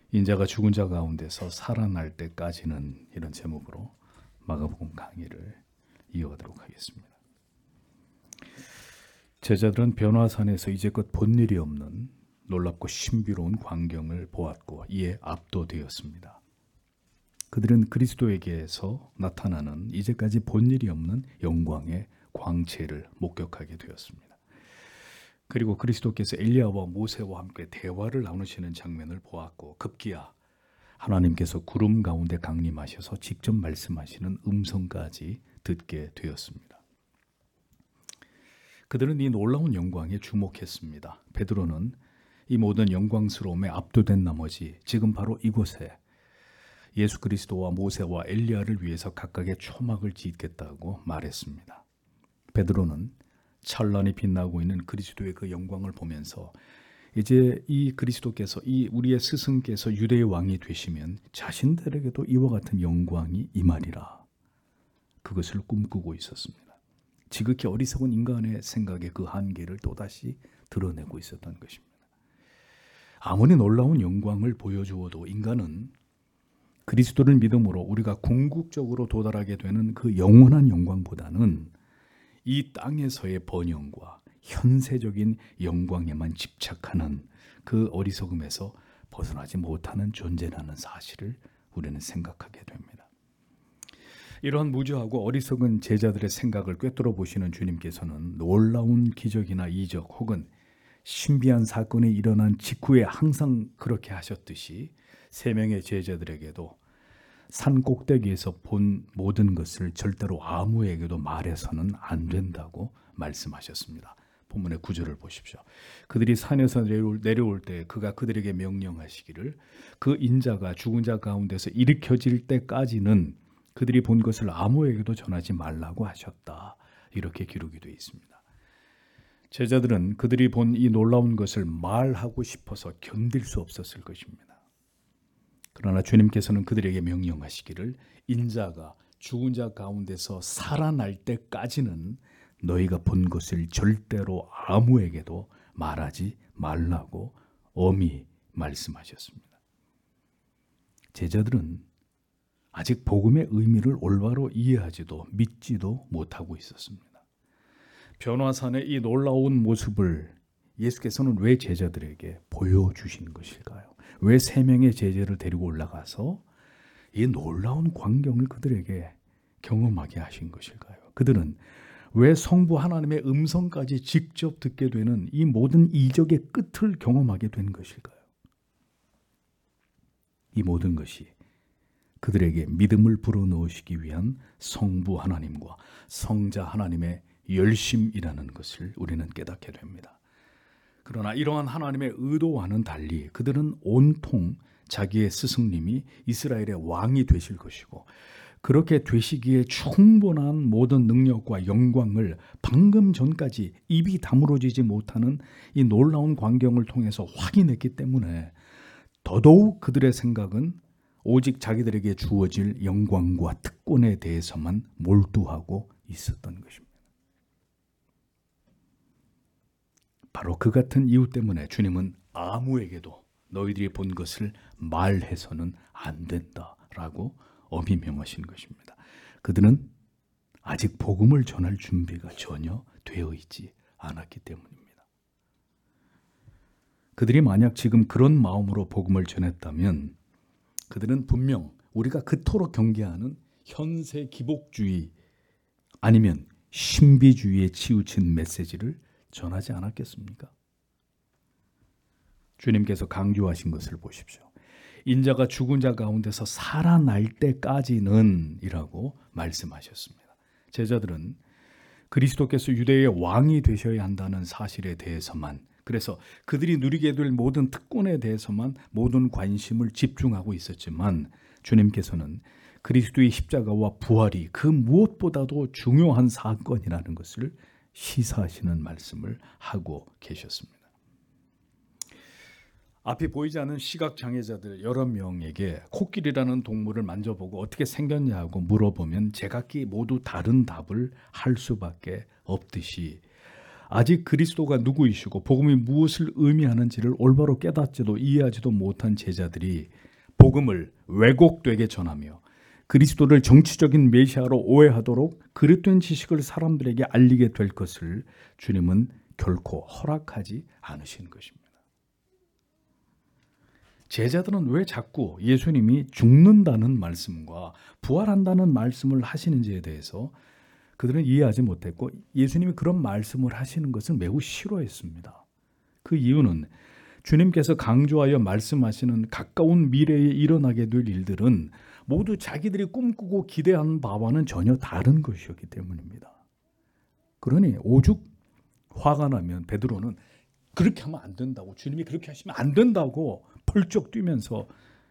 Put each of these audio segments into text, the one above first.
인자가 죽은 자 가운데서 살아날 때까지는, 이런 제목으로 마가복음 강의를 이어가도록 하겠습니다. 제자들은 변화산에서 이제껏 본 일이 없는 놀랍고 신비로운 광경을 보았고 이에 압도되었습니다. 그들은 그리스도에게서 나타나는 이제까지 본 일이 없는 영광의 광채를 목격하게 되었습니다. 그리고 그리스도께서 엘리야와 모세와 함께 대화를 나누시는 장면을 보았고, 급기야 하나님께서 구름 가운데 강림하셔서 직접 말씀하시는 음성까지 듣게 되었습니다. 그들은 이 놀라운 영광에 주목했습니다. 베드로는 이 모든 영광스러움에 압도된 나머지 지금 바로 이곳에 예수 그리스도와 모세와 엘리야를 위해서 각각의 초막을 짓겠다고 말했습니다. 베드로는 찬란히 빛나고 있는 그리스도의 그 영광을 보면서 이제 이 그리스도께서, 이 우리의 스승께서 유대의 왕이 되시면 자신들에게도 이와 같은 영광이 임하리라, 그것을 꿈꾸고 있었습니다. 지극히 어리석은 인간의 생각의 그 한계를 또다시 드러내고 있었던 것입니다. 아무리 놀라운 영광을 보여주어도 인간은 그리스도를 믿음으로 우리가 궁극적으로 도달하게 되는 그 영원한 영광보다는 이 땅에서의 번영과 현세적인 영광에만 집착하는 그 어리석음에서 벗어나지 못하는 존재라는 사실을 우리는 생각하게 됩니다. 이러한 무지하고 어리석은 제자들의 생각을 꿰뚫어 보시는 주님께서는 놀라운 기적이나 이적 혹은 신비한 사건이 일어난 직후에 항상 그렇게 하셨듯이 세 명의 제자들에게도 산 꼭대기에서 본 모든 것을 절대로 아무에게도 말해서는 안 된다고 말씀하셨습니다. 본문의 9절을 보십시오. 그들이 산에서 내려올 때 그가 그들에게 명령하시기를 그 인자가 죽은 자 가운데서 일으켜질 때까지는 그들이 본 것을 아무에게도 전하지 말라고 하셨다, 이렇게 기록이 되어 있습니다. 제자들은 그들이 본 이 놀라운 것을 말하고 싶어서 견딜 수 없었을 것입니다. 그러나 주님께서는 그들에게 명령하시기를 인자가 죽은 자 가운데서 살아날 때까지는 너희가 본 것을 절대로 아무에게도 말하지 말라고 엄히 말씀하셨습니다. 제자들은 아직 복음의 의미를 올바로 이해하지도 믿지도 못하고 있었습니다. 변화산의 이 놀라운 모습을 예수께서는 왜 제자들에게 보여주신 것일까요? 왜 세 명의 제자를 데리고 올라가서 이 놀라운 광경을 그들에게 경험하게 하신 것일까요? 그들은 왜 성부 하나님의 음성까지 직접 듣게 되는 이 모든 이적의 끝을 경험하게 된 것일까요? 이 모든 것이 그들에게 믿음을 불어넣으시기 위한 성부 하나님과 성자 하나님의 열심이라는 것을 우리는 깨닫게 됩니다. 그러나 이러한 하나님의 의도와는 달리 그들은 온통 자기의 스승님이 이스라엘의 왕이 되실 것이고 그렇게 되시기에 충분한 모든 능력과 영광을 방금 전까지 입이 다물어지지 못하는 이 놀라운 광경을 통해서 확인했기 때문에 더더욱 그들의 생각은 오직 자기들에게 주어질 영광과 특권에 대해서만 몰두하고 있었던 것입니다. 바로 그 같은 이유 때문에 주님은 아무에게도 너희들이 본 것을 말해서는 안 된다라고 엄히 명하신 것입니다. 그들은 아직 복음을 전할 준비가 전혀 되어 있지 않았기 때문입니다. 그들이 만약 지금 그런 마음으로 복음을 전했다면 그들은 분명 우리가 그토록 경계하는 현세 기복주의 아니면 신비주의에 치우친 메시지를 전하지 않았겠습니까? 주님께서 강조하신 것을 보십시오. 인자가 죽은 자 가운데서 살아날 때까지는 이라고 말씀하셨습니다. 제자들은 그리스도께서 유대의 왕이 되셔야 한다는 사실에 대해서만, 그래서 그들이 누리게 될 모든 특권에 대해서만 모든 관심을 집중하고 있었지만 주님께서는 그리스도의 십자가와 부활이 그 무엇보다도 중요한 사건이라는 것을 시사하시는 말씀을 하고 계셨습니다. 앞이 보이지 않는 시각장애자들 여러 명에게 코끼리라는 동물을 만져보고 어떻게 생겼냐고 물어보면 제각기 모두 다른 답을 할 수밖에 없듯이 아직 그리스도가 누구이시고 복음이 무엇을 의미하는지를 올바로 깨닫지도 이해하지도 못한 제자들이 복음을 왜곡되게 전하며 그리스도를 정치적인 메시아로 오해하도록 그릇된 지식을 사람들에게 알리게 될 것을 주님은 결코 허락하지 않으신 것입니다. 제자들은 왜 자꾸 예수님이 죽는다는 말씀과 부활한다는 말씀을 하시는지에 대해서 그들은 이해하지 못했고 예수님이 그런 말씀을 하시는 것을 매우 싫어했습니다. 그 이유는 주님께서 강조하여 말씀하시는 가까운 미래에 일어나게 될 일들은 모두 자기들이 꿈꾸고 기대하는 바와는 전혀 다른 것이었기 때문입니다. 그러니 오죽 화가 나면 베드로는 그렇게 하면 안 된다고, 주님이 그렇게 하시면 안 된다고 펄쩍 뛰면서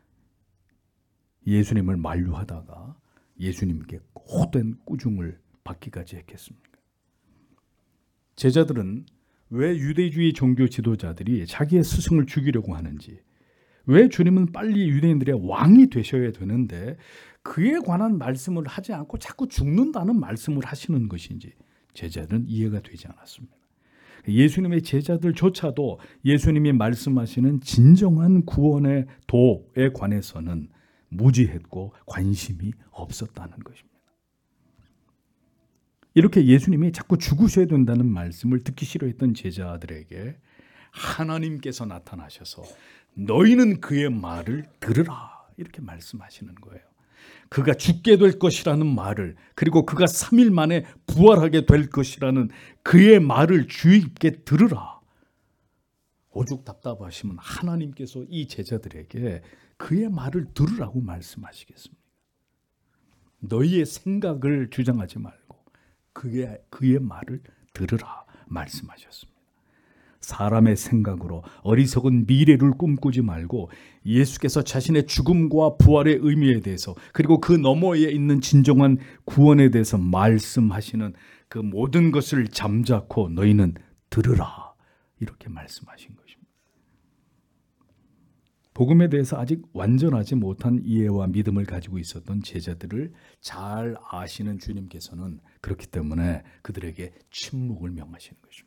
예수님을 만류하다가 예수님께 호된 꾸중을 받기까지 했겠습니까? 제자들은 왜 유대주의 종교 지도자들이 자기의 스승을 죽이려고 하는지, 왜 주님은 빨리 유대인들의 왕이 되셔야 되는데 그에 관한 말씀을 하지 않고 자꾸 죽는다는 말씀을 하시는 것인지 제자들은 이해가 되지 않았습니다. 예수님의 제자들조차도 예수님이 말씀하시는 진정한 구원의 도에 관해서는 무지했고 관심이 없었다는 것입니다. 이렇게 예수님이 자꾸 죽으셔야 된다는 말씀을 듣기 싫어했던 제자들에게 하나님께서 나타나셔서 너희는 그의 말을 들으라 이렇게 말씀하시는 거예요. 그가 죽게 될 것이라는 말을, 그리고 그가 3일 만에 부활하게 될 것이라는 그의 말을 주의 깊게 들으라. 오죽 답답하시면 하나님께서 이 제자들에게 그의 말을 들으라고 말씀하시겠습니까? 너희의 생각을 주장하지 말고 그의 말을 들으라 말씀하셨습니다. 사람의 생각으로 어리석은 미래를 꿈꾸지 말고 예수께서 자신의 죽음과 부활의 의미에 대해서, 그리고 그 너머에 있는 진정한 구원에 대해서 말씀하시는 그 모든 것을 잠자코 너희는 들으라 이렇게 말씀하신 것입니다. 복음에 대해서 아직 완전하지 못한 이해와 믿음을 가지고 있었던 제자들을 잘 아시는 주님께서는 그렇기 때문에 그들에게 침묵을 명하시는 것입니다.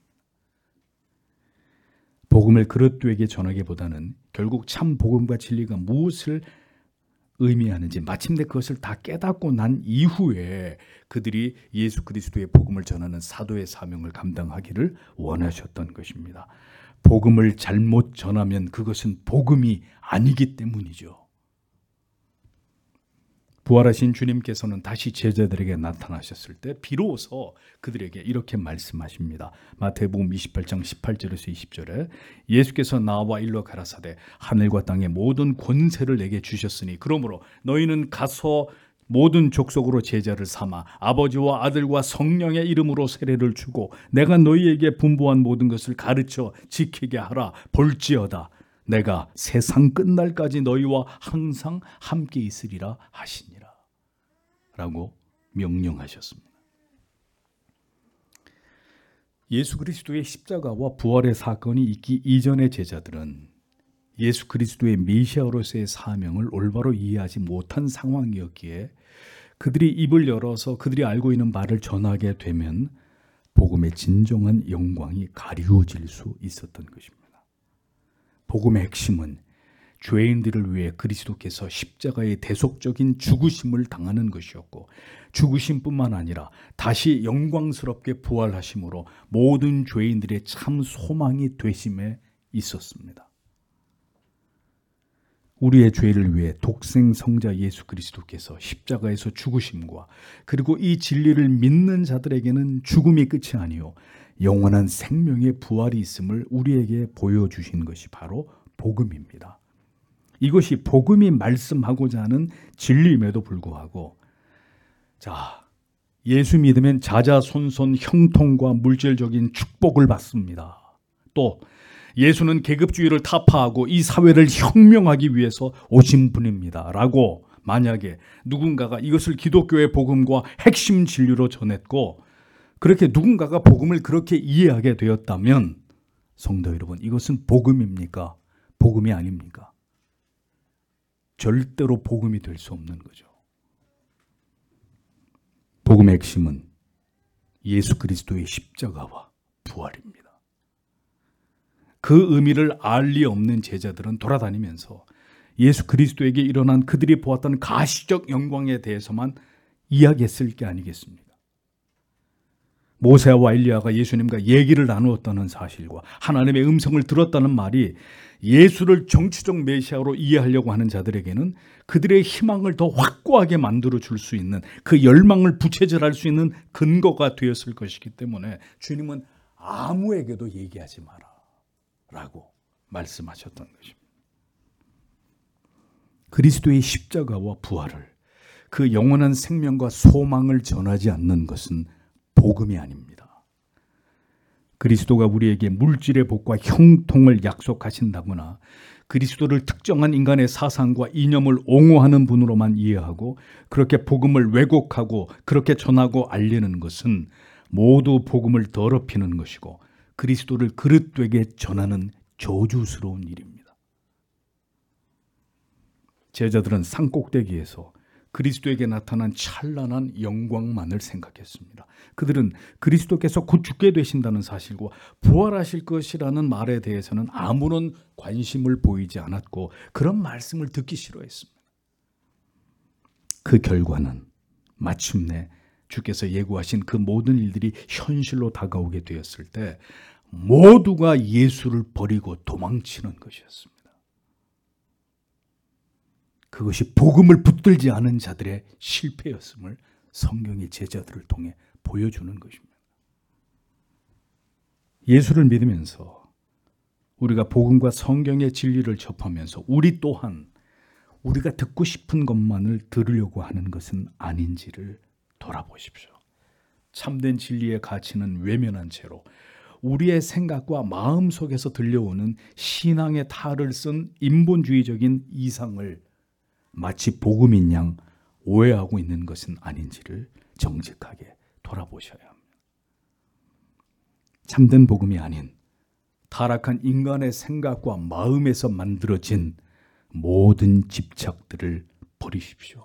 복음을 그릇되게 전하기보다는 결국 참 복음과 진리가 무엇을 의미하는지 마침내 그것을 다 깨닫고 난 이후에 그들이 예수 그리스도의 복음을 전하는 사도의 사명을 감당하기를 원하셨던 것입니다. 복음을 잘못 전하면 그것은 복음이 아니기 때문이죠. 부활하신 주님께서는 다시 제자들에게 나타나셨을 때 비로소 그들에게 이렇게 말씀하십니다. 마태복음 28장 18절에서 20절에 예수께서 나와 일러 가라사대 하늘과 땅의 모든 권세를 내게 주셨으니 그러므로 너희는 가서 모든 족속으로 제자를 삼아 아버지와 아들과 성령의 이름으로 세례를 주고 내가 너희에게 분부한 모든 것을 가르쳐 지키게 하라. 볼지어다 내가 세상 끝날까지 너희와 항상 함께 있으리라 하시니라 라고 명령하셨습니다. 예수 그리스도의 십자가와 부활의 사건이 있기 이전의 제자들은 예수 그리스도의 메시아로서의 사명을 올바로 이해하지 못한 상황이었기에 그들이 입을 열어서 그들이 알고 있는 말을 전하게 되면 복음의 진정한 영광이 가리워질 수 있었던 것입니다. 복음의 핵심은 죄인들을 위해 그리스도께서 십자가의 대속적인 죽으심을 당하는 것이었고 죽으심뿐만 아니라 다시 영광스럽게 부활하심으로 모든 죄인들의 참 소망이 되심에 있었습니다. 우리의 죄를 위해 독생 성자 예수 그리스도께서 십자가에서 죽으심과 그리고 이 진리를 믿는 자들에게는 죽음이 끝이 아니요 영원한 생명의 부활이 있음을 우리에게 보여주신 것이 바로 복음입니다. 이것이 복음이 말씀하고자 하는 진리임에도 불구하고 예수 믿으면 자자손손 형통과 물질적인 축복을 받습니다. 또 예수는 계급주의를 타파하고 이 사회를 혁명하기 위해서 오신 분입니다 라고 만약에 누군가가 이것을 기독교의 복음과 핵심 진리로 전했고 그렇게 누군가가 복음을 그렇게 이해하게 되었다면 성도 여러분, 이것은 복음입니까? 복음이 아닙니까? 절대로 복음이 될 수 없는 거죠. 복음의 핵심은 예수 그리스도의 십자가와 부활입니다. 그 의미를 알 리 없는 제자들은 돌아다니면서 예수 그리스도에게 일어난 그들이 보았던 가시적 영광에 대해서만 이야기했을 게 아니겠습니까? 모세와 엘리야가 예수님과 얘기를 나누었다는 사실과 하나님의 음성을 들었다는 말이 예수를 정치적 메시아로 이해하려고 하는 자들에게는 그들의 희망을 더 확고하게 만들어 줄 수 있는, 그 열망을 부채질할 수 있는 근거가 되었을 것이기 때문에 주님은 아무에게도 얘기하지 마라 라고 말씀하셨던 것입니다. 그리스도의 십자가와 부활을, 그 영원한 생명과 소망을 전하지 않는 것은 복음이 아닙니다. 그리스도가 우리에게 물질의 복과 형통을 약속하신다거나 그리스도를 특정한 인간의 사상과 이념을 옹호하는 분으로만 이해하고 그렇게 복음을 왜곡하고 그렇게 전하고 알리는 것은 모두 복음을 더럽히는 것이고 그리스도를 그릇되게 전하는 저주스러운 일입니다. 제자들은 산꼭대기에서 그리스도에게 나타난 찬란한 영광만을 생각했습니다. 그들은 그리스도께서 곧 죽게 되신다는 사실과 부활하실 것이라는 말에 대해서는 아무런 관심을 보이지 않았고 그런 말씀을 듣기 싫어했습니다. 그 결과는 마침내 주께서 예고하신 그 모든 일들이 현실로 다가오게 되었을 때 모두가 예수를 버리고 도망치는 것이었습니다. 그것이 복음을 붙들지 않은 자들의 실패였음을 성경의 제자들을 통해 보여주는 것입니다. 예수를 믿으면서 우리가 복음과 성경의 진리를 접하면서 우리 또한 우리가 듣고 싶은 것만을 들으려고 하는 것은 아닌지를 돌아보십시오. 참된 진리의 가치는 외면한 채로 우리의 생각과 마음 속에서 들려오는 신앙의 탈을 쓴 인본주의적인 이상을 마치 복음인 양 오해하고 있는 것은 아닌지를 정직하게 돌아보셔야 합니다. 참된 복음이 아닌 타락한 인간의 생각과 마음에서 만들어진 모든 집착들을 버리십시오.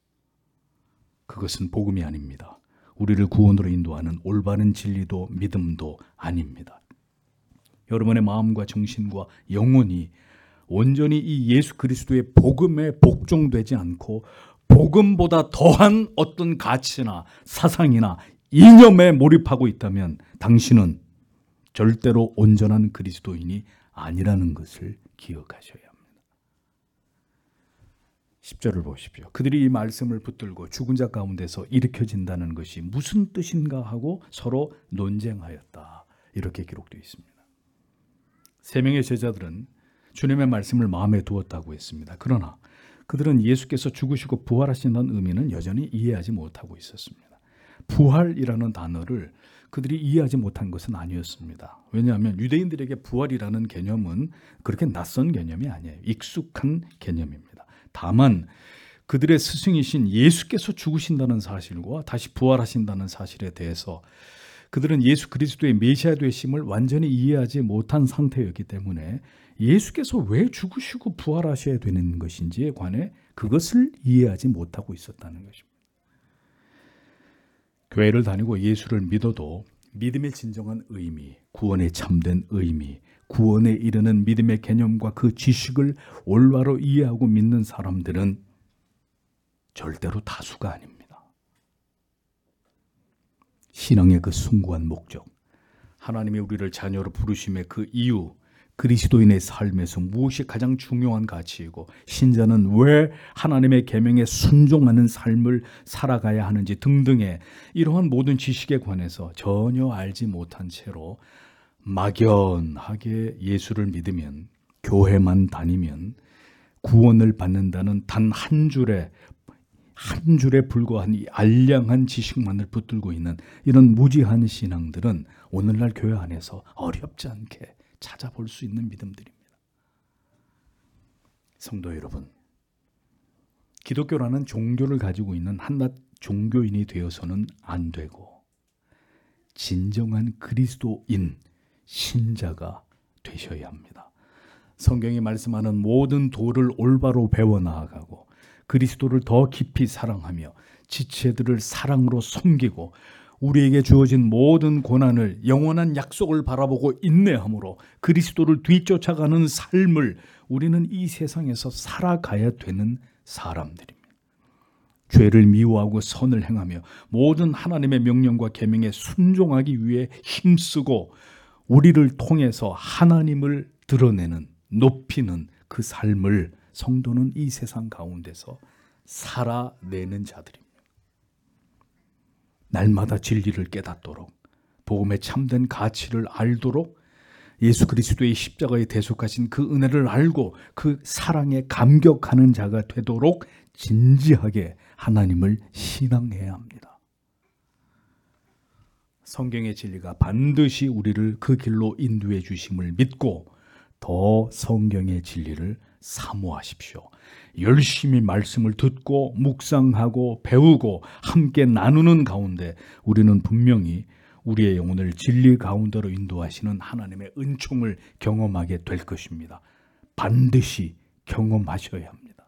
그것은 복음이 아닙니다. 우리를 구원으로 인도하는 올바른 진리도 믿음도 아닙니다. 여러분의 마음과 정신과 영혼이 온전히 이 예수 그리스도의 복음에 복종되지 않고 복음보다 더한 어떤 가치나 사상이나 이념에 몰입하고 있다면 당신은 절대로 온전한 그리스도인이 아니라는 것을 기억하셔야 합니다. 10절을 보십시오. 그들이 이 말씀을 붙들고 죽은 자 가운데서 일으켜진다는 것이 무슨 뜻인가 하고 서로 논쟁하였다. 이렇게 기록되어 있습니다. 세 명의 제자들은 주님의 말씀을 마음에 두었다고 했습니다. 그러나 그들은 예수께서 죽으시고 부활하신다는 의미는 여전히 이해하지 못하고 있었습니다. 부활이라는 단어를 그들이 이해하지 못한 것은 아니었습니다. 왜냐하면 유대인들에게 부활이라는 개념은 그렇게 낯선 개념이 아니에요. 익숙한 개념입니다. 다만 그들의 스승이신 예수께서 죽으신다는 사실과 다시 부활하신다는 사실에 대해서 그들은 예수 그리스도의 메시아 되심을 완전히 이해하지 못한 상태였기 때문에 예수께서 왜 죽으시고 부활하셔야 되는 것인지에 관해 그것을 이해하지 못하고 있었다는 것입니다. 교회를 다니고 예수를 믿어도 믿음의 진정한 의미, 구원의 참된 의미, 구원에 이르는 믿음의 개념과 그 지식을 올바로 이해하고 믿는 사람들은 절대로 다수가 아닙니다. 신앙의 그 숭고한 목적, 하나님이 우리를 자녀로 부르심의 그 이유, 그리스도인의 삶에서 무엇이 가장 중요한 가치이고 신자는 왜 하나님의 계명에 순종하는 삶을 살아가야 하는지 등등의 이러한 모든 지식에 관해서 전혀 알지 못한 채로 막연하게 예수를 믿으면, 교회만 다니면 구원을 받는다는 단 한 줄에 불과한 이 알량한 지식만을 붙들고 있는 이런 무지한 신앙들은 오늘날 교회 안에서 어렵지 않게 찾아볼 수 있는 믿음들입니다. 성도 여러분, 기독교라는 종교를 가지고 있는 한낱 종교인이 되어서는 안 되고 진정한 그리스도인 신자가 되셔야 합니다. 성경이 말씀하는 모든 도를 올바로 배워나가고 그리스도를 더 깊이 사랑하며 지체들을 사랑으로 섬기고 우리에게 주어진 모든 고난을 영원한 약속을 바라보고 인내함으로 그리스도를 뒤쫓아가는 삶을 우리는 이 세상에서 살아가야 되는 사람들입니다. 죄를 미워하고 선을 행하며 모든 하나님의 명령과 계명에 순종하기 위해 힘쓰고 우리를 통해서 하나님을 드러내는, 높이는 그 삶을 성도는 이 세상 가운데서 살아내는 자들입니다. 날마다 진리를 깨닫도록, 복음의 참된 가치를 알도록, 예수 그리스도의 십자가에 대속하신 그 은혜를 알고 그 사랑에 감격하는 자가 되도록 진지하게 하나님을 신앙해야 합니다. 성경의 진리가 반드시 우리를 그 길로 인도해 주심을 믿고 더 성경의 진리를 사모하십시오. 열심히 말씀을 듣고 묵상하고 배우고 함께 나누는 가운데 우리는 분명히 우리의 영혼을 진리 가운데로 인도하시는 하나님의 은총을 경험하게 될 것입니다. 반드시 경험하셔야 합니다.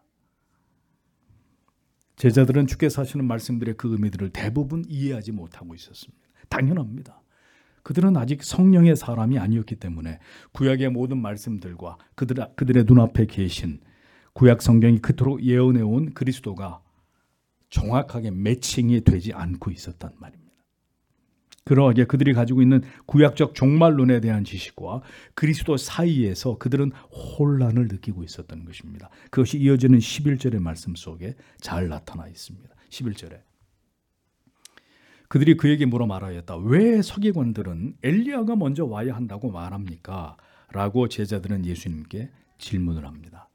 제자들은 주께서 하시는 말씀들의 그 의미들을 대부분 이해하지 못하고 있었습니다. 당연합니다. 그들은 아직 성령의 사람이 아니었기 때문에 구약의 모든 말씀들과 그들의 눈앞에 계신 구약 성경이 그토록 예언해온 그리스도가 정확하게 매칭이 되지 않고 있었단 말입니다. 그러하게 그들이 가지고 있는 구약적 종말론에 대한 지식과 그리스도 사이에서 그들은 혼란을 느끼고 있었던 것입니다. 그것이 이어지는 11절의 말씀 속에 잘 나타나 있습니다. 11절에 그들이 그에게 물어 말하였다. 왜 서기관들은 엘리야가 먼저 와야 한다고 말합니까? 라고 제자들은 예수님께 질문을 합니다.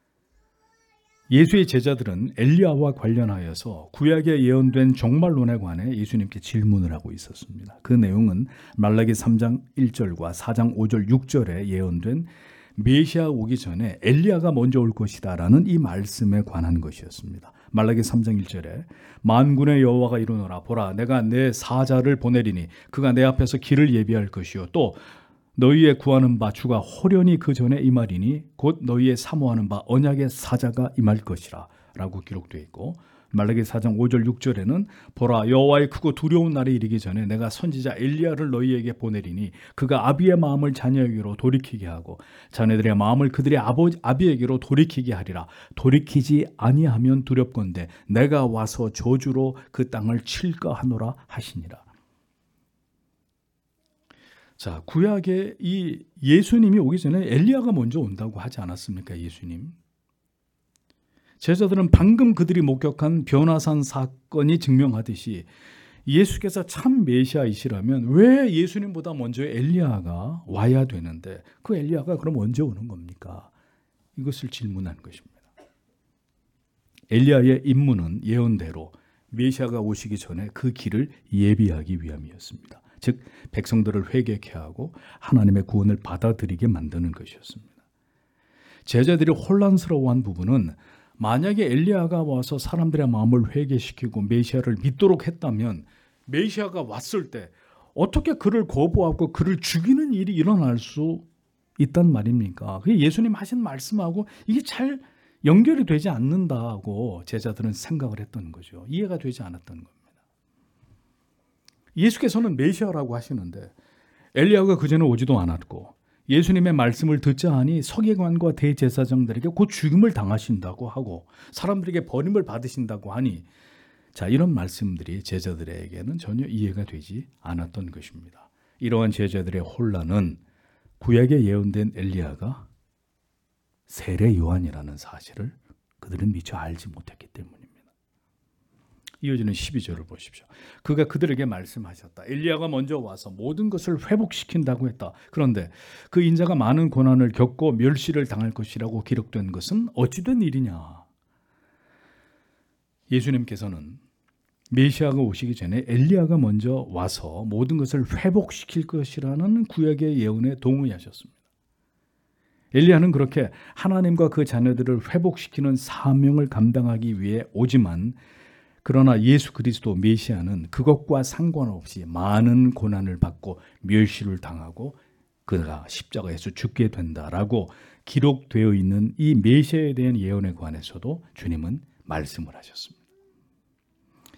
예수의 제자들은 엘리야와 관련하여서 구약에 예언된 종말론에 관해 예수님께 질문을 하고 있었습니다. 그 내용은 말라기 3장 1절과 4장 5절 6절에 예언된 메시아 오기 전에 엘리야가 먼저 올 것이다 라는 이 말씀에 관한 것이었습니다. 말라기 3장 1절에 만군의 여호와가 이르노라 보라 내가 내 사자를 보내리니 그가 내 앞에서 길을 예비할 것이요 또 너희의 구하는 바 주가 호련히 그 전에 임하리니 곧 너희의 사모하는 바 언약의 사자가 임할 것이라 라고 기록되어 있고 말라기 4장 5절 6절에는 보라 여호와의 크고 두려운 날이 이르기 전에 내가 선지자 엘리야를 너희에게 보내리니 그가 아비의 마음을 자녀에게로 돌이키게 하고 자녀들의 마음을 그들의 아비에게로 돌이키게 하리라. 돌이키지 아니하면 두렵건대 내가 와서 저주로 그 땅을 칠까 하노라 하시니라. 자, 구약에 이 예수님이 오기 전에 엘리야가 먼저 온다고 하지 않았습니까? 예수님. 제자들은 방금 그들이 목격한 변화산 사건이 증명하듯이 예수께서 참 메시아이시라면 왜 예수님보다 먼저 엘리야가 와야 되는데 그 엘리야가 그럼 언제 오는 겁니까? 이것을 질문한 것입니다. 엘리야의 임무는 예언대로 메시아가 오시기 전에 그 길을 예비하기 위함이었습니다. 즉 백성들을 회개케 하고 하나님의 구원을 받아들이게 만드는 것이었습니다. 제자들이 혼란스러워한 부분은 만약에 엘리야가 와서 사람들의 마음을 회개시키고 메시아를 믿도록 했다면 메시아가 왔을 때 어떻게 그를 거부하고 그를 죽이는 일이 일어날 수 있단 말입니까? 그게 예수님 하신 말씀하고 이게 잘 연결이 되지 않는다고 제자들은 생각을 했던 거죠. 이해가 되지 않았던 겁니다. 예수께서는 메시아라고 하시는데 엘리야가 그전에 오지도 않았고 예수님의 말씀을 듣자 하니 서기관과 대제사장들에게 곧 죽임을 당하신다고 하고 사람들에게 버림을 받으신다고 하니 자 이런 말씀들이 제자들에게는 전혀 이해가 되지 않았던 것입니다. 이러한 제자들의 혼란은 구약에 예언된 엘리야가 세례 요한이라는 사실을 그들은 미처 알지 못했기 때문입니다. 이어지는 12절을 보십시오. 그가 그들에게 말씀하셨다. 엘리야가 먼저 와서 모든 것을 회복시킨다고 했다. 그런데 그 인자가 많은 고난을 겪고 멸시를 당할 것이라고 기록된 것은 어찌된 일이냐. 예수님께서는 메시아가 오시기 전에 엘리야가 먼저 와서 모든 것을 회복시킬 것이라는 구약의 예언에 동의하셨습니다. 엘리야는 그렇게 하나님과 그 자녀들을 회복시키는 사명을 감당하기 위해 오지만 그러나 예수 그리스도 메시아는 그것과 상관없이 많은 고난을 받고 멸시를 당하고 그가 십자가에서 죽게 된다라고 기록되어 있는 이 메시아에 대한 예언에 관해서도 주님은 말씀을 하셨습니다.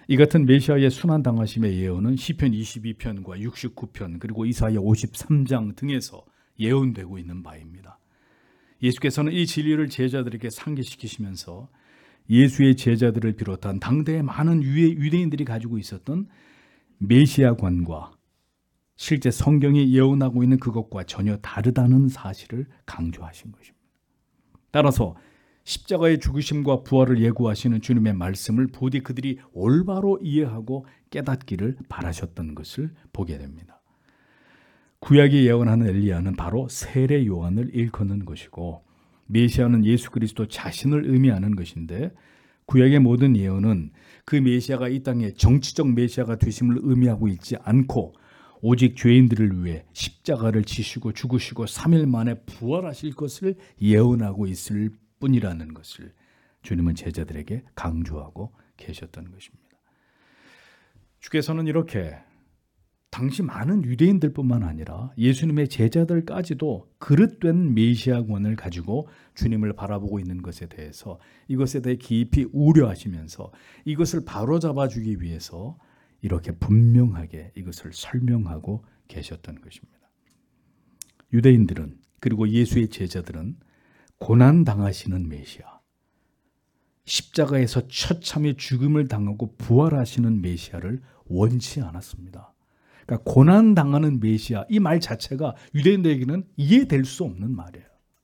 이 같은 메시아의 순환당하심의 예언은 시편 22편과 69편 그리고 이사야 53장 등에서 예언되고 있는 바입니다. 예수께서는 이 진리를 제자들에게 상기시키시면서 예수의 제자들을 비롯한 당대의 많은 유대인들이 가지고 있었던 메시아관과 실제 성경이 예언하고 있는 그것과 전혀 다르다는 사실을 강조하신 것입니다. 따라서 십자가의 죽으심과 부활을 예고하시는 주님의 말씀을 부디 그들이 올바로 이해하고 깨닫기를 바라셨던 것을 보게 됩니다. 구약이 예언하는 엘리야는 바로 세례 요한을 일컫는 것이고 메시아는 예수 그리스도 자신을 의미하는 것인데 구약의 모든 예언은 그 메시아가 이 땅에 정치적 메시아가 되심을 의미하고 있지 않고 오직 죄인들을 위해 십자가를 지시고 죽으시고 3일 만에 부활하실 것을 예언하고 있을 뿐이라는 것을 주님은 제자들에게 강조하고 계셨던 것입니다. 주께서는 이렇게 당시 많은 유대인들뿐만 아니라 예수님의 제자들까지도 그릇된 메시아권을 가지고 주님을 바라보고 있는 것에 대해서 이것에 대해 깊이 우려하시면서 이것을 바로잡아주기 위해서 이렇게 분명하게 이것을 설명하고 계셨던 것입니다. 유대인들은 그리고 예수의 제자들은 고난당하시는 메시아, 십자가에서 처참히 죽음을 당하고 부활하시는 메시아를 원치 않았습니다. 그러니까 고난당하는 메시아, 이 말 자체가 유대인들에게는 이해될 수 없는 말이에요.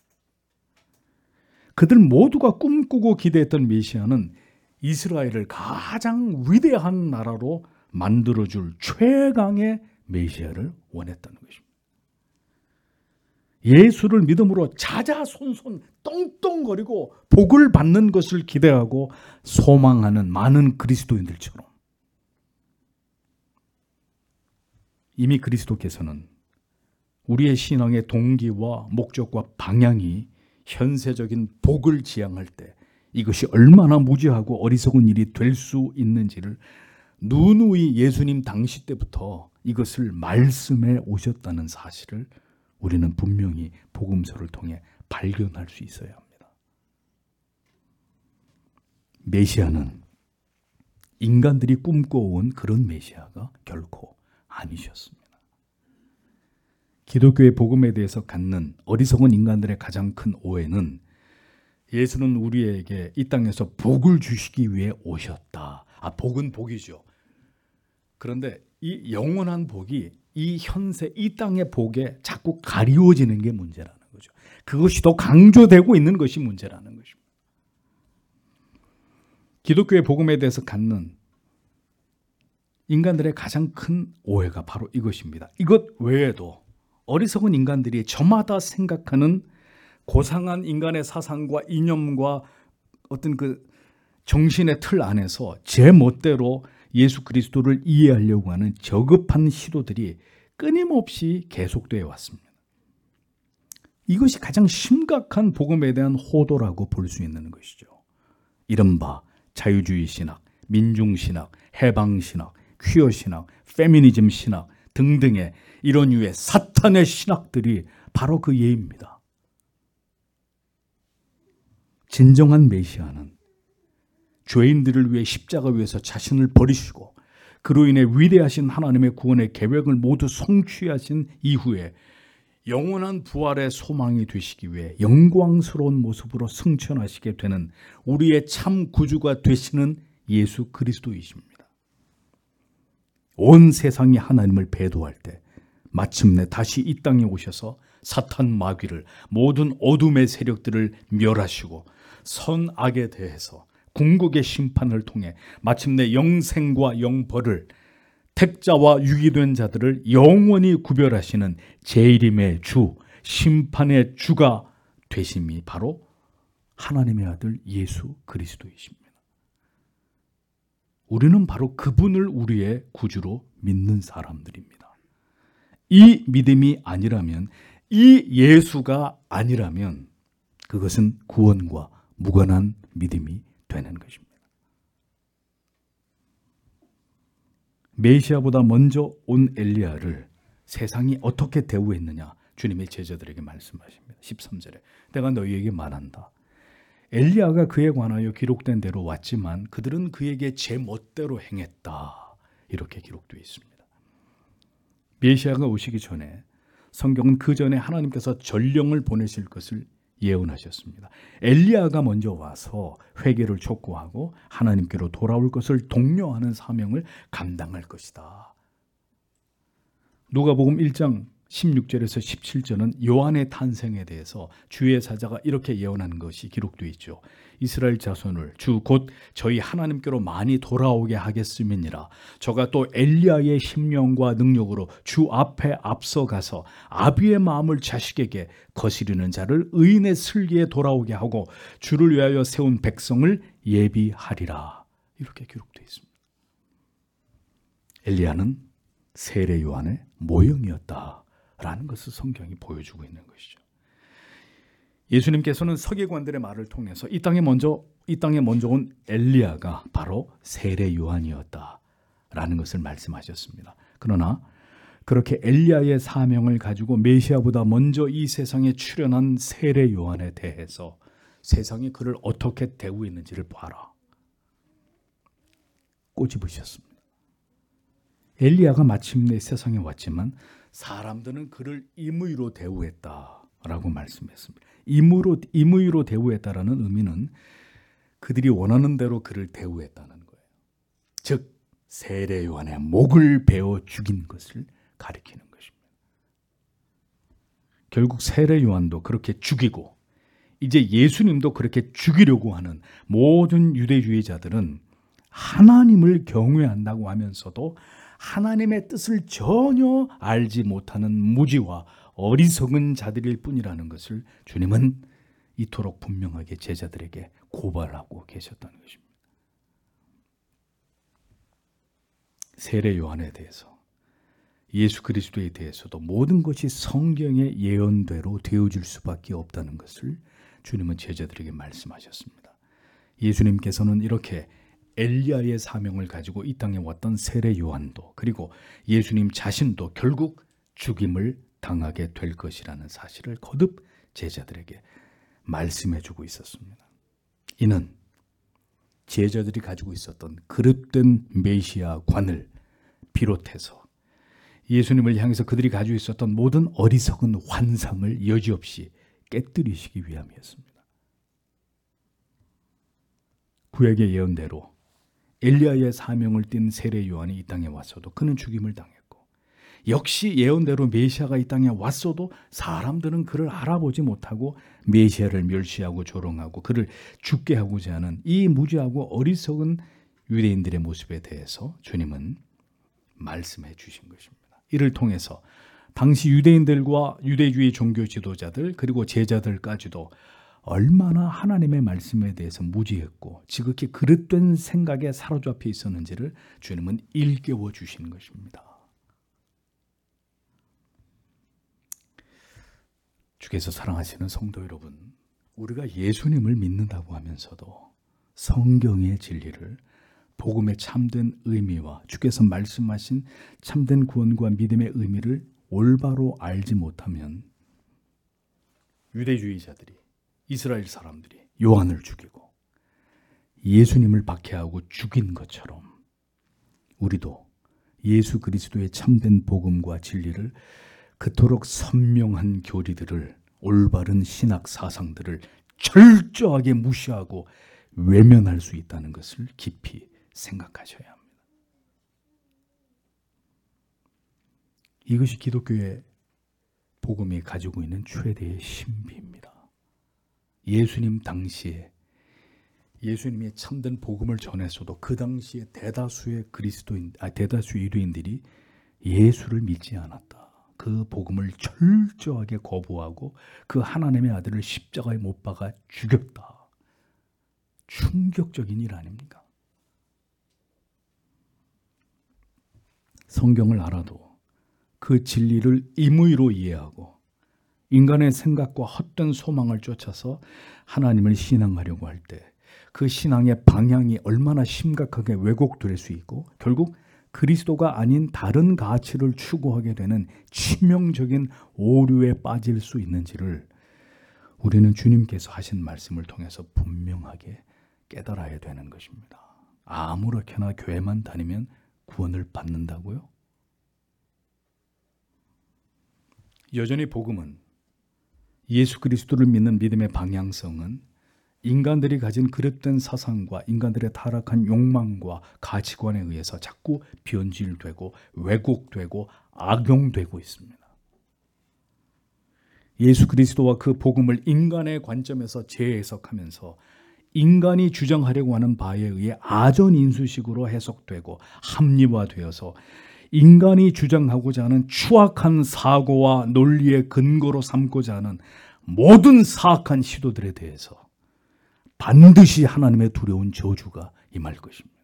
그들 모두가 꿈꾸고 기대했던 메시아는 이스라엘을 가장 위대한 나라로 만들어줄 최강의 메시아를 원했다는 것입니다. 예수를 믿음으로 자자손손 떵떵거리고 복을 받는 것을 기대하고 소망하는 많은 그리스도인들처럼 이미 그리스도께서는 우리의 신앙의 동기와 목적과 방향이 현세적인 복을 지향할 때 이것이 얼마나 무지하고 어리석은 일이 될 수 있는지를 누누이 예수님 당시 때부터 이것을 말씀해 오셨다는 사실을 우리는 분명히 복음서를 통해 발견할 수 있어야 합니다. 메시아는 인간들이 꿈꿔온 그런 메시아가 결코 아니셨습니다. 기독교의 복음에 대해서 갖는 어리석은 인간들의 가장 큰 오해는 예수는 우리에게 이 땅에서 복을 주시기 위해 오셨다. 복은 복이죠. 그런데 이 영원한 복이 이 현세, 이 땅의 복에 자꾸 가리워지는 게 문제라는 거죠. 그것이 더 강조되고 있는 것이 문제라는 것입니다. 기독교의 복음에 대해서 갖는 인간들의 가장 큰 오해가 바로 이것입니다. 이것 외에도 어리석은 인간들이 저마다 생각하는 고상한 인간의 사상과 이념과 어떤 그 정신의 틀 안에서 제 멋대로 예수 그리스도를 이해하려고 하는 저급한 시도들이 끊임없이 계속되어 왔습니다. 이것이 가장 심각한 복음에 대한 호도라고 볼 수 있는 것이죠. 이른바 자유주의 신학, 민중신학, 해방신학, 퀴어신학, 페미니즘 신학 등등의 이런 유의 사탄의 신학들이 바로 그 예입니다. 진정한 메시아는 죄인들을 위해 십자가 위에서 자신을 버리시고 그로 인해 위대하신 하나님의 구원의 계획을 모두 성취하신 이후에 영원한 부활의 소망이 되시기 위해 영광스러운 모습으로 승천하시게 되는 우리의 참 구주가 되시는 예수 그리스도이십니다. 온 세상이 하나님을 배도할 때 마침내 다시 이 땅에 오셔서 사탄 마귀를 모든 어둠의 세력들을 멸하시고 선악에 대해서 궁극의 심판을 통해 마침내 영생과 영벌을 택자와 유기된 자들을 영원히 구별하시는 재림의 주, 심판의 주가 되심이 바로 하나님의 아들 예수 그리스도이십니다. 우리는 바로 그분을 우리의 구주로 믿는 사람들입니다. 이 믿음이 아니라면, 이 예수가 아니라면 그것은 구원과 무관한 믿음이 되는 것입니다. 메시아보다 먼저 온 엘리야를 세상이 어떻게 대우했느냐 주님의 제자들에게 말씀하십니다. 13절에 내가 너희에게 말한다. 엘리야가 그에 관하여 기록된 대로 왔지만 그들은 그에게 제 멋대로 행했다. 이렇게 기록되어 있습니다. 메시아가 오시기 전에 성경은 그 전에 하나님께서 전령을 보내실 것을 예언하셨습니다. 엘리야가 먼저 와서 회개를 촉구하고 하나님께로 돌아올 것을 독려하는 사명을 감당할 것이다. 누가복음 1장 16절에서 17절은 요한의 탄생에 대해서 주의 사자가 이렇게 예언하는 것이 기록되어 있죠. 이스라엘 자손을 주 곧 저희 하나님께로 많이 돌아오게 하겠음이니라. 저가 또 엘리야의 심령과 능력으로 주 앞에 앞서가서 아비의 마음을 자식에게 거스리는 자를 의인의 슬기에 돌아오게 하고 주를 위하여 세운 백성을 예비하리라. 이렇게 기록되어 있습니다. 엘리야는 세례 요한의 모형이었다라는 것을 성경이 보여주고 있는 것이죠. 예수님께서는 서기관들의 말을 통해서 이 땅에 먼저 온 엘리야가 바로 세례 요한이었다라는 것을 말씀하셨습니다. 그러나 그렇게 엘리야의 사명을 가지고 메시아보다 먼저 이 세상에 출현한 세례 요한에 대해서 세상이 그를 어떻게 대우했는지를 봐라. 꼬집으셨습니다. 엘리야가 마침내 세상에 왔지만 사람들은 그를 임의로 대우했다라고 말씀했습니다. 임의로 대우했다라는 의미는 그들이 원하는 대로 그를 대우했다는 거예요. 즉 세례 요한의 목을 베어 죽인 것을 가리키는 것입니다. 결국 세례 요한도 그렇게 죽이고 이제 예수님도 그렇게 죽이려고 하는 모든 유대주의자들은 하나님을 경외한다고 하면서도 하나님의 뜻을 전혀 알지 못하는 무지와 어리석은 자들일 뿐이라는 것을 주님은 이토록 분명하게 제자들에게 고발하고 계셨다는 것입니다. 세례 요한에 대해서, 예수 그리스도에 대해서도 모든 것이 성경의 예언대로 되어질 수밖에 없다는 것을 주님은 제자들에게 말씀하셨습니다. 예수님께서는 이렇게 엘리야의 사명을 가지고 이 땅에 왔던 세례 요한도 그리고 예수님 자신도 결국 죽임을 당하게 될 것이라는 사실을 거듭 제자들에게 말씀해주고 있었습니다. 이는 제자들이 가지고 있었던 그릇된 메시아 관을 비롯해서 예수님을 향해서 그들이 가지고 있었던 모든 어리석은 환상을 여지없이 깨뜨리시기 위함이었습니다. 구약의 예언대로 엘리야의 사명을 띤 세례 요한이 이 땅에 왔어도 그는 죽임을 당했고 역시 예언대로 메시아가 이 땅에 왔어도 사람들은 그를 알아보지 못하고 메시아를 멸시하고 조롱하고 그를 죽게 하고자 하는 이 무지하고 어리석은 유대인들의 모습에 대해서 주님은 말씀해 주신 것입니다. 이를 통해서 당시 유대인들과 유대주의 종교 지도자들 그리고 제자들까지도 얼마나 하나님의 말씀에 대해서 무지했고 지극히 그릇된 생각에 사로잡혀 있었는지를 주님은 일깨워 주신 것입니다. 주께서 사랑하시는 성도 여러분, 우리가 예수님을 믿는다고 하면서도 성경의 진리를 복음의 참된 의미와 주께서 말씀하신 참된 구원과 믿음의 의미를 올바로 알지 못하면 유대주의자들이 이스라엘 사람들이 요한을 죽이고 예수님을 박해하고 죽인 것처럼 우리도 예수 그리스도의 참된 복음과 진리를 그토록 선명한 교리들을 올바른 신학 사상들을 철저하게 무시하고 외면할 수 있다는 것을 깊이 생각하셔야 합니다. 이것이 기독교의 복음이 가지고 있는 최대의 신비입니다. 예수님 당시에 예수님의 참된 복음을 전했어도 그 당시에 대다수의 유대인들이 예수를 믿지 않았다. 그 복음을 철저하게 거부하고 그 하나님의 아들을 십자가에 못 박아 죽였다. 충격적인 일 아닙니까? 성경을 알아도 그 진리를 임의로 이해하고 인간의 생각과 헛된 소망을 쫓아서 하나님을 신앙하려고 할 때 그 신앙의 방향이 얼마나 심각하게 왜곡될 수 있고 결국 그리스도가 아닌 다른 가치를 추구하게 되는 치명적인 오류에 빠질 수 있는지를 우리는 주님께서 하신 말씀을 통해서 분명하게 깨달아야 되는 것입니다. 아무렇게나 교회만 다니면 구원을 받는다고요? 여전히 복음은, 예수 그리스도를 믿는 믿음의 방향성은 인간들이 가진 그릇된 사상과 인간들의 타락한 욕망과 가치관에 의해서 자꾸 변질되고 왜곡되고 악용되고 있습니다. 예수 그리스도와 그 복음을 인간의 관점에서 재해석하면서 인간이 주장하려고 하는 바에 의해 아전인수식으로 해석되고 합리화되어서 인간이 주장하고자 하는 추악한 사고와 논리의 근거로 삼고자 하는 모든 사악한 시도들에 대해서 반드시 하나님의 두려운 저주가 임할 것입니다.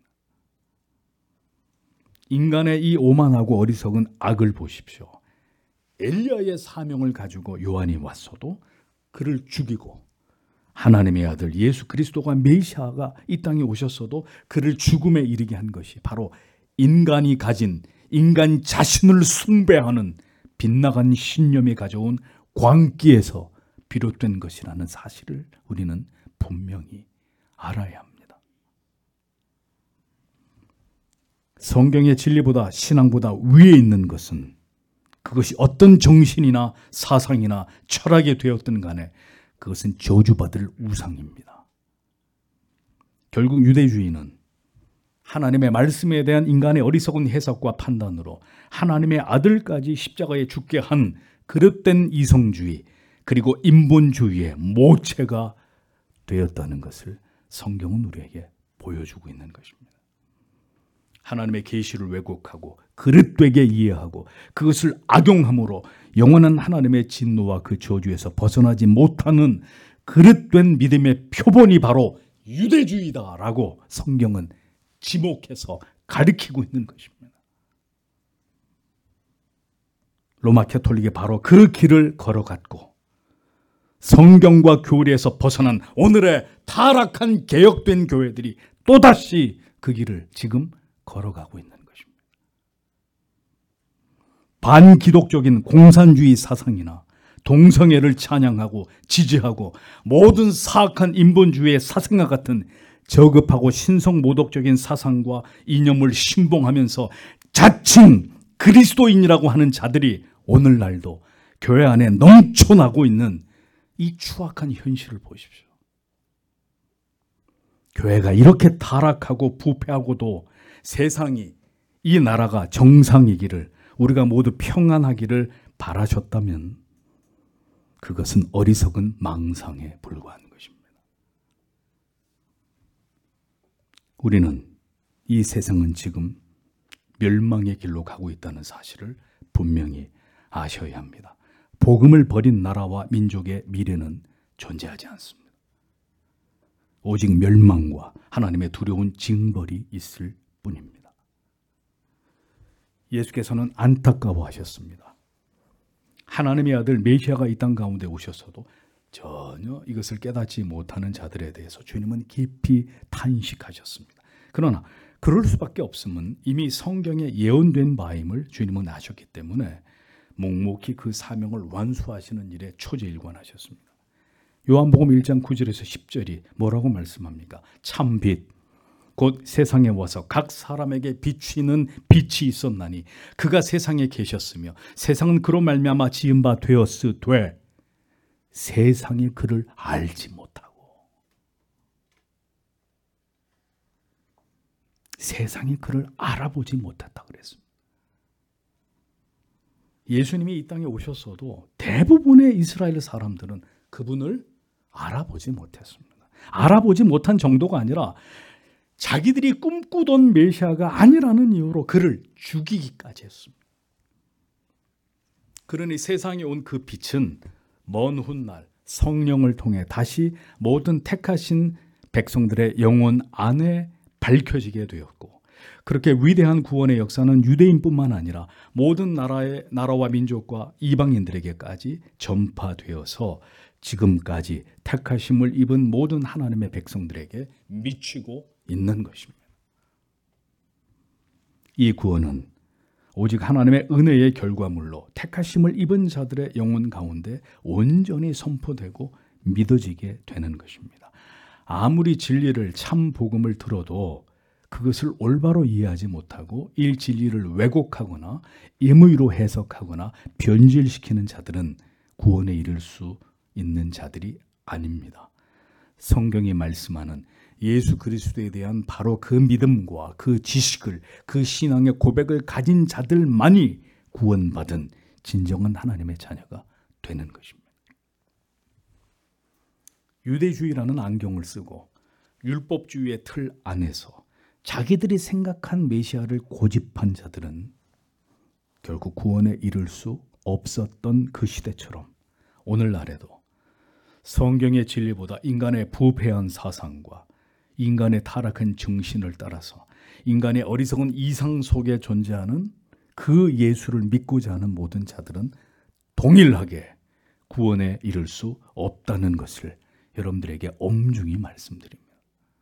인간의 이 오만하고 어리석은 악을 보십시오. 엘리야의 사명을 가지고 요한이 왔어도 그를 죽이고, 하나님의 아들 예수 그리스도가 메시아가 이 땅에 오셨어도 그를 죽음에 이르게 한 것이 바로 인간이 가진 인간 자신을 숭배하는 빗나간 신념이 가져온 광기에서 비롯된 것이라는 사실을 우리는 분명히 알아야 합니다. 성경의 진리보다, 신앙보다 위에 있는 것은 그것이 어떤 정신이나 사상이나 철학이 되었든 간에 그것은 저주받을 우상입니다. 결국 유대주의는 하나님의 말씀에 대한 인간의 어리석은 해석과 판단으로 하나님의 아들까지 십자가에 죽게 한 그릇된 이성주의, 그리고 인본주의의 모체가 되었다는 것을 성경은 우리에게 보여주고 있는 것입니다. 하나님의 계시를 왜곡하고 그릇되게 이해하고 그것을 악용함으로 영원한 하나님의 진노와 그 저주에서 벗어나지 못하는 그릇된 믿음의 표본이 바로 유대주의다라고 성경은 지목해서 가리키고 있는 것입니다. 로마 캐톨릭이 바로 그 길을 걸어갔고 성경과 교리에서 벗어난 오늘의 타락한 개혁된 교회들이 또다시 그 길을 지금 걸어가고 있는 것입니다. 반기독적인 공산주의 사상이나 동성애를 찬양하고 지지하고 모든 사악한 인본주의의 사상과 같은 저급하고 신성모독적인 사상과 이념을 신봉하면서 자칭 그리스도인이라고 하는 자들이 오늘날도 교회 안에 넘쳐나고 있는 이 추악한 현실을 보십시오. 교회가 이렇게 타락하고 부패하고도 세상이, 이 나라가 정상이기를, 우리가 모두 평안하기를 바라셨다면 그것은 어리석은 망상에 불과한 것입니다. 우리는 이 세상은 지금 멸망의 길로 가고 있다는 사실을 분명히 아셔야 합니다. 복음을 버린 나라와 민족의 미래는 존재하지 않습니다. 오직 멸망과 하나님의 두려운 징벌이 있을 뿐입니다. 예수께서는 안타까워하셨습니다. 하나님의 아들 메시아가 이 땅 가운데 오셨어도 전혀 이것을 깨닫지 못하는 자들에 대해서 주님은 깊이 탄식하셨습니다. 그러나 그럴 수밖에 없음은 이미 성경에 예언된 바임을 주님은 아셨기 때문에 묵묵히 그 사명을 완수하시는 일에 초제일관하셨습니다. 요한복음 1장 9절에서 10절이 뭐라고 말씀합니까? 참빛 곧 세상에 와서 각 사람에게 비추이는 빛이 있었나니 그가 세상에 계셨으며 세상은 그로 말미암아 지은 바 되었으되 세상이 그를 알지 못하고, 세상이 그를 알아보지 못했다 그랬습니다. 예수님이 이 땅에 오셨어도 대부분의 이스라엘 사람들은 그분을 알아보지 못했습니다. 알아보지 못한 정도가 아니라 자기들이 꿈꾸던 메시아가 아니라는 이유로 그를 죽이기까지 했습니다. 그러니 세상에 온 그 빛은 먼 훗날 성령을 통해 다시 모든 택하신 백성들의 영혼 안에 밝혀지게 되었고, 그렇게 위대한 구원의 역사는 유대인뿐만 아니라 모든 나라와 민족과 이방인들에게까지 전파되어서 지금까지 택하심을 입은 모든 하나님의 백성들에게 미치고 있는 것입니다. 이 구원은 오직 하나님의 은혜의 결과물로 택하심을 입은 자들의 영혼 가운데 온전히 선포되고 믿어지게 되는 것입니다. 아무리 진리를 참 복음을 들어도 그것을 올바로 이해하지 못하고 일진리를 왜곡하거나 임의로 해석하거나 변질시키는 자들은 구원에 이를 수 있는 자들이 아닙니다. 성경이 말씀하는 예수 그리스도에 대한 바로 그 믿음과 그 지식을, 그 신앙의 고백을 가진 자들만이 구원받은 진정한 하나님의 자녀가 되는 것입니다. 유대주의라는 안경을 쓰고 율법주의의 틀 안에서 자기들이 생각한 메시아를 고집한 자들은 결국 구원에 이를 수 없었던 그 시대처럼 오늘날에도 성경의 진리보다 인간의 부패한 사상과 인간의 타락한 정신을 따라서 인간의 어리석은 이상 속에 존재하는 그 예수를 믿고자 하는 모든 자들은 동일하게 구원에 이를 수 없다는 것을 여러분들에게 엄중히 말씀드립니다.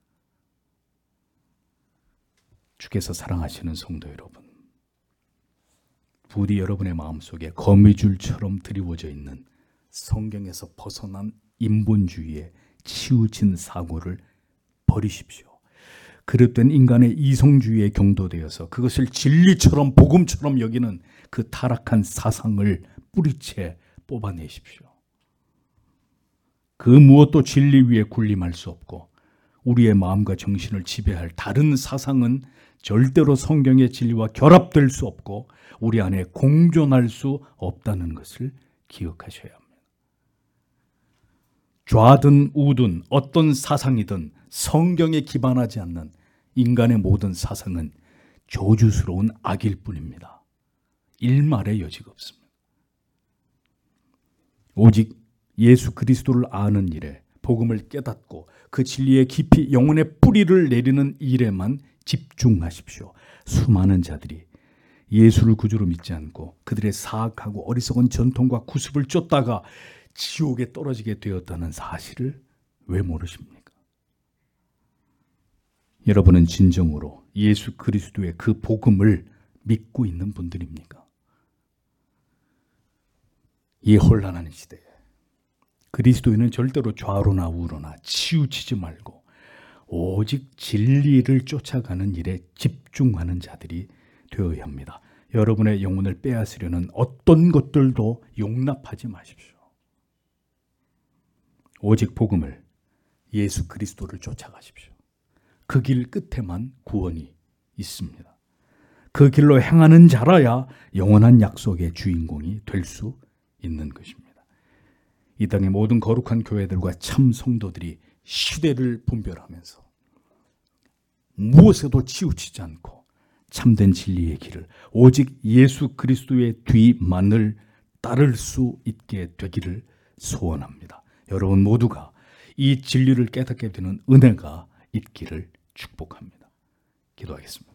주께서 사랑하시는 성도 여러분, 부디 여러분의 마음속에 거미줄처럼 드리워져 있는 성경에서 벗어난 인본주의에 치우친 사고를 버리십시오. 그릇된 인간의 이성주의에 경도되어서 그것을 진리처럼 복음처럼 여기는 그 타락한 사상을 뿌리채 뽑아내십시오. 그 무엇도 진리 위에 군림할 수 없고 우리의 마음과 정신을 지배할 다른 사상은 절대로 성경의 진리와 결합될 수 없고 우리 안에 공존할 수 없다는 것을 기억하셔야 합니다. 좌든 우든 어떤 사상이든 성경에 기반하지 않는 인간의 모든 사상은 저주스러운 악일 뿐입니다. 일말의 여지가 없습니다. 오직 예수 그리스도를 아는 일에, 복음을 깨닫고 그 진리에 깊이 영혼의 뿌리를 내리는 일에만 집중하십시오. 수많은 자들이 예수를 구주로 믿지 않고 그들의 사악하고 어리석은 전통과 구습을 쫓다가 지옥에 떨어지게 되었다는 사실을 왜 모르십니까? 여러분은 진정으로 예수 그리스도의 그 복음을 믿고 있는 분들입니까? 이 혼란한 시대에 그리스도인은 절대로 좌로나 우로나 치우치지 말고 오직 진리를 쫓아가는 일에 집중하는 자들이 되어야 합니다. 여러분의 영혼을 빼앗으려는 어떤 것들도 용납하지 마십시오. 오직 복음을, 예수 그리스도를 쫓아가십시오. 그 길 끝에만 구원이 있습니다. 그 길로 행하는 자라야 영원한 약속의 주인공이 될 수 있는 것입니다. 이 땅의 모든 거룩한 교회들과 참 성도들이 시대를 분별하면서 무엇에도 치우치지 않고 참된 진리의 길을, 오직 예수 그리스도의 뒤만을 따를 수 있게 되기를 소원합니다. 여러분 모두가 이 진리를 깨닫게 되는 은혜가 있기를 축복합니다. 기도하겠습니다.